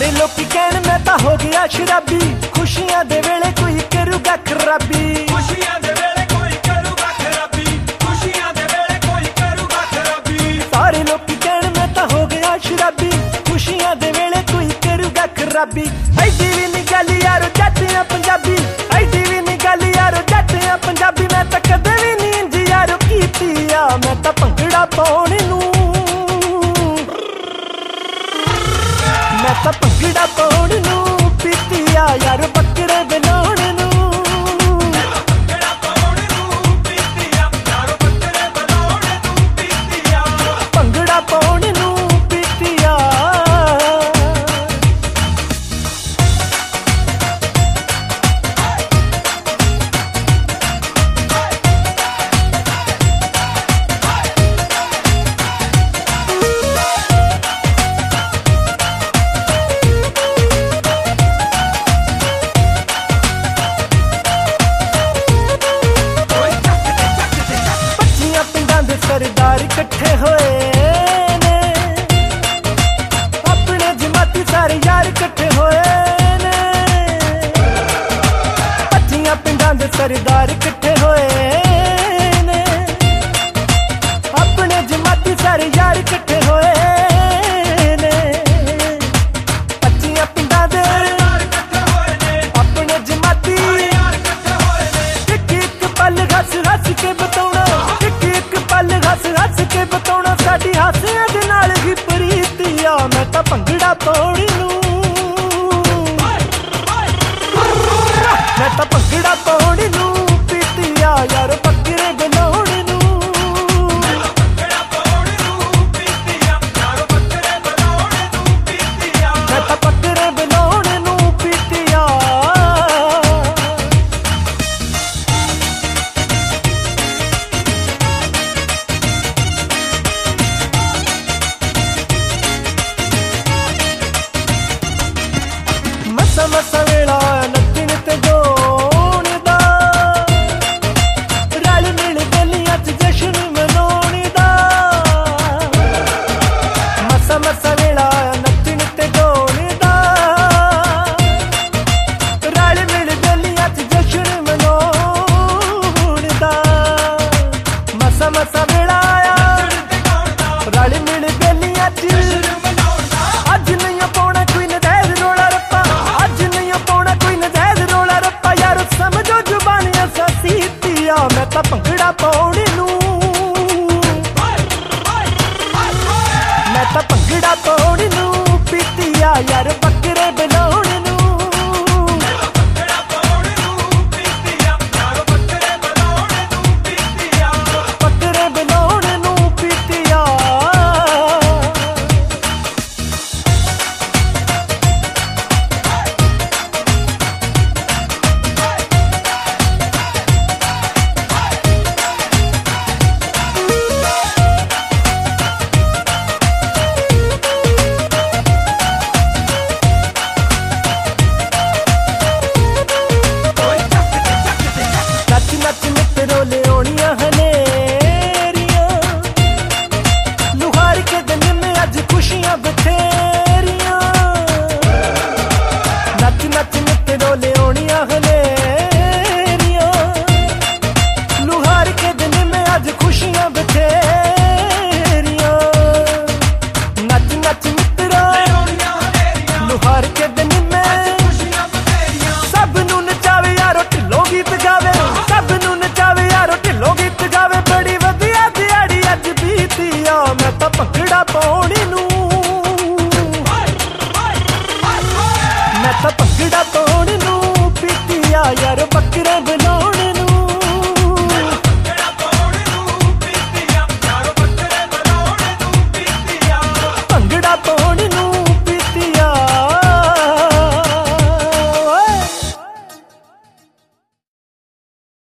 ਸਾਰੇ ਲੋਕੀ ਕਹਿਣ ਮੈਂ ਤਾਂ ਹੋ ਗਿਆ ਸ਼ਰਾਬੀ, ਖੁਸ਼ੀਆਂ ਦੇ ਵੇਲੇ ਕੋਈ ਕਰੂਗਾ ਖਰਾਬੀ। ਖੁਸ਼ੀਆਂ ਦੇ ਵੇਲੇ ਕੋਈ ਕਰੂਗਾ ਖਰਾਬੀ, ਖੁਸ਼ੀਆਂ ਦੇ ਵੇਲੇ ਕੋਈ ਕਰੂਗਾ ਖਰਾਬੀ। ਸਾਰੇ ਲੋਕੀ ਕਹਿਣ ਮੈਂ ਤਾਂ ਹੋ ਗਿਆ ਸ਼ਰਾਬੀ, ਖੁਸ਼ੀਆਂ ਦੇ ਵੇਲੇ ਕੋਈ ਕਰੂਗਾ ਖਰਾਬੀ। ਐਡੀ ਵੀ ਨੀ ਗੱਲ ਯਾਰੋ ਜੱਟ ਆ ਪੰਜਾਬੀ, ਐਡੀ ਵੀ ਨੀ ਗੱਲ ਯਾਰੋ ਜੱਟ ਆ ਪੰਜਾਬੀ। ਮੈਂ ਤਾਂ ਕਦੇ ਵੀ ਨੀ ਇੰਝ ਯਾਰੋ ਕੀਤੀ ਆ, ਮੈਂ ਤਾਂ ਭੰਗੜਾ ਪਾਉਣ ਨੂੰ, ਮੈਂ ਤਾਂ ਭੰਗੜਾ ਪਾਉਣ ਨੂੰ ਪੀਤੀ ਆ ਯਾਰ ਬੱਕਰੇ ਬਣਾਉਣ ਨੂੰ। ਭੰਗੜਾ ਪਾਉਣ ਨੂੰ ਪੀਤੀ ਆ ਯਾਰ ਬੱਕਰੇ ਬਣਾਉਣ ਨੂੰ ਪੀਤੀ ਆ। ਭੰਗੜਾ ਪਾਉਣ ਨੂੰ ਪੀਤੀ ਆ। ਸਰਦਾਰ ਇਕੱਠੇ ਹੋਏ ਨੇ, ਆਪਣੇ ਜਮਾਤੀ ਸਾਰੇ ਯਾਰ ਇਕੱਠੇ ਹੋਏ ਨੇ। 25 ਪਿੰਡਾਂ ਦੇ ਸਰਦਾਰ ਇਕੱਠੇ ਹੋਏ ਨੇ, ਆਪਣੇ ਜਮਾਤੀ ਸਾਰੇ ਯਾਰ ਇਕੱਠੇ ਹੋਏ ਨੇ। 25 ਪਿੰਡਾਂ ਦੇ ਆਪਣੇ ਜਮਾਤੀ ਯਾਰ ਇਕੱਠੇ ਹੋਏ ਨੇ। ਇੱਕ ਇੱਕ ਪਲ ਹੱਸ ਹੱਸ ਕੇ ਬਤਾਉਣਾ, ਹੱਸ ਹੱਸ ਕੇ ਬਤਾਉਣਾ ਸਾਡੀ ਹਾਸਿਆਂ ਦੇ ਨਾਲ ਹੀ ਪ੍ਰੀਤੀ ਆ। ਮੈਂ ਤਾਂ ਭੰਗੜਾ ਪਾਉਣ ਨੂੰ, ਮੈਂ ਤਾਂ ਭੰਗੜਾ ਪਾਉਣ ਨੂੰ ਪੀਤੀ ਆ ਯਾਰ ਬੱਕਰੇ ਬਣਾਉਣ ਨੂੰ। ਭੰਗੜਾ ਪਾਉਣ ਨੂੰ ਪੀਤੀ ਆ ਯਾਰ ਬੱਕਰੇ ਬਣਾਉਣ ਨੂੰ ਪੀਤੀ ਆ। ਮੈਂ ਤਾਂ ਬੱਕਰੇ ਬਣਾਉਣ ਨੂੰ ਪੀਤੀ ਆ। ਮਸਾ ਮਸਾ ਵੇਲਾ ਨੱਚਣ ਤੇ ਗਾਉਣ ਦਾ, ਰਲ ਮਿਲ ਗਲੀਆਂ 'ਚ ਜਸ਼ਨ ਮਨਾਉਣ ਦਾ। ਮਸਾ ਮਸਾ ਵੇਲਾ ਨੱਚਣ ਤੇ ਗਾਉਣ ਦਾ, ਰਲ ਮਿਲ ਗਲੀਆਂ 'ਚ ਜਸ਼ਨ ਮਨਾਉਣ ਦਾ। ਮਸਾ ਮਸਾ ਵੇਲਾ ਰਲ ਮਿਲ ਗਲੀਆਂ 'ਚ, ਅੱਜ ਨਹੀਂ ਪਾਉਣਾ ਕੋਈ ਨਜ਼ਾਇਜ਼ ਰੋਲਾ ਰੱਪਾ, ਅੱਜ ਨਹੀਂ ਪਾਉਣਾ ਕੋਈ ਨਜ਼ਾਇਜ਼ ਰੋਲਾ ਰੱਪਾ। ਯਾਰ ਸਮਝੋ ਜ਼ੁਬਾਨੀਆਂ ਸਾਸੀਤੀ ਆ। ਮੈਂ ਤਾਂ ਭੰਗੜਾ ਪਾਉਣ ਨੂੰ, ਮੈਂ ਤਾਂ ਭੰਗੜਾ ਪਾਉਣ ਨੂੰ ਪੀਤੀ ਆ ਯਾਰ